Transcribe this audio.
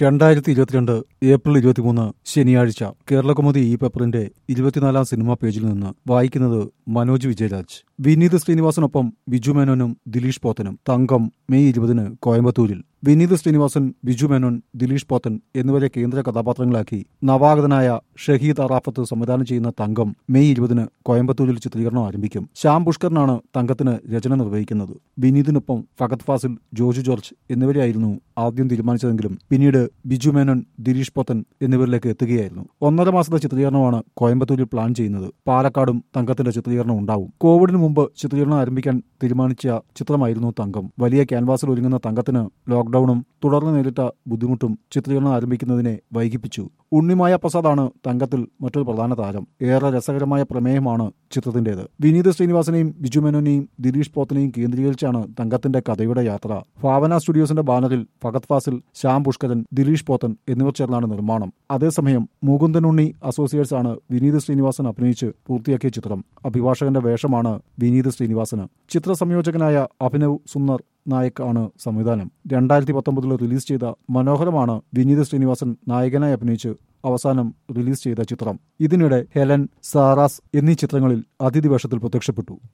2022 April 23 ശനിയാഴ്ച കേരളകൗമുദി ഈ പേപ്പറിന്റെ 24-ാം സിനിമാ പേജിൽ നിന്ന് വായിക്കുന്നത് മനോജ് വിജയരാജ്. വിനീത് ശ്രീനിവാസനൊപ്പം ബിജു മേനോനും ദിലീഷ് പോത്തനും. തങ്കം മെയ് 20 കോയമ്പത്തൂരിൽ. വിനീത് ശ്രീനിവാസൻ, ബിജു മേനോൻ, ദിലീഷ് പോത്തൻ എന്നിവരെ കേന്ദ്ര കഥാപാത്രങ്ങളാക്കി നവാഗതനായ ഷഹീദ് അറാഫത്ത് സംവിധാനം ചെയ്യുന്ന തങ്കം മെയ് 20 കോയമ്പത്തൂരിൽ ചിത്രീകരണം ആരംഭിക്കും. ശ്യാം പുഷ്കറിനാണ് തങ്കത്തിന് രചന നിർവഹിക്കുന്നത്. വിനീതിനൊപ്പം ഫഹദ് ഫാസിൽ, ജോജു ജോർജ് എന്നിവരെയായിരുന്നു ആദ്യം തീരുമാനിച്ചതെങ്കിലും പിന്നീട് ബിജു മേനോൻ, ദിലീഷ് പോത്തൻ എന്നിവരിലേക്ക് എത്തുകയായിരുന്നു. 1.5 മാസത്തെ ചിത്രീകരണമാണ് കോയമ്പത്തൂരിൽ പ്ലാൻ ചെയ്യുന്നത്. പാലക്കാടും തങ്കത്തിന്റെ ചിത്രീകരണം ഉണ്ടാവും. കോവിഡിന് മുമ്പ് ചിത്രീകരണം ആരംഭിക്കാൻ തീരുമാനിച്ച ചിത്രമായിരുന്നു തങ്കം. വലിയ ക്യാൻവാസിൽ ഒരുങ്ങുന്ന തങ്കത്തിന് ലോക്ഡൌണും തുടർന്ന് നേരിട്ട ബുദ്ധിമുട്ടും ചിത്രീകരണം ആരംഭിക്കുന്നതിനെ വൈകിപ്പിച്ചു. ഉണ്ണിമായ പ്രസാദാണ് തങ്കത്തിൽ മറ്റൊരു പ്രധാന താരം. ഏറെ രസകരമായ പ്രമേയമാണ് ചിത്രത്തിന്റേത്. വിനീത് ശ്രീനിവാസനെയും ബിജു മേനോനെയും ദിലീഷ് പോത്തനെയും കേന്ദ്രീകരിച്ചാണ് തങ്കത്തിന്റെ കഥയുടെ യാത്ര. ഭാവന സ്റ്റുഡിയോസിന്റെ ബാനറിൽ ഫഹദ് ഫാസിൽ, ശ്യാം പുഷ്കരൻ, ദിലീഷ് പോത്തൻ എന്നിവർ ചേർന്നാണ് നിർമ്മാണം. അതേസമയം മുകുന്ദൻ ഉണ്ണി അസോസിയേറ്റ്സ് ആണ് വിനീത് ശ്രീനിവാസൻ അഭിനയിച്ച് പൂർത്തിയാക്കിയ ചിത്രം. അഭിഭാഷകന്റെ വേഷമാണ് വിനീത് ശ്രീനിവാസന്. ചിത്ര സംയോജകനായ അഭിനവ് സുന്ദർ നായക് ആണ് സംവിധാനം. 2019 റിലീസ് ചെയ്ത മനോഹരമാണ് വിനീത് ശ്രീനിവാസൻ നായകനായി അഭിനയിച്ച് അവസാനം റിലീസ് ചെയ്ത ചിത്രം. ഇതിനിടെ ഹെലൻ, സാറാസ് എന്നീ ചിത്രങ്ങളിൽ അതിഥി വേഷത്തിൽ പ്രത്യക്ഷപ്പെട്ടു.